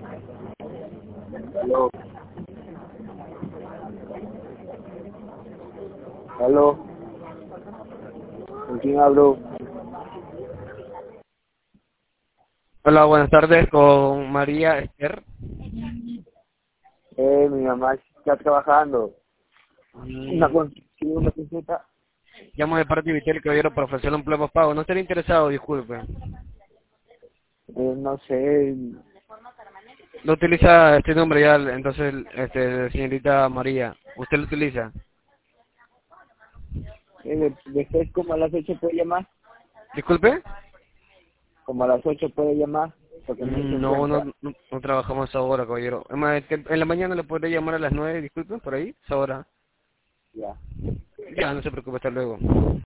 Aló. Aló. ¿Con quién hablo? Hola, buenas tardes, con María Esther. Mi mamá está trabajando. Mm, Una cosita. Llamo de parte de Vitel Caballero para ofrecer un empleo pago. No estaría interesado, disculpe. No sé. No utiliza este nombre ya, entonces, señorita María. ¿Usted lo utiliza? Después como a las 8 puede llamar. Disculpe. Como a las 8 puede llamar. Porque no se No, encuentra. no trabajamos ahora, caballero. Es más, en la mañana le podré llamar a las 9, disculpe, por ahí, esa hora. Ya. Ya, no se preocupe, hasta luego.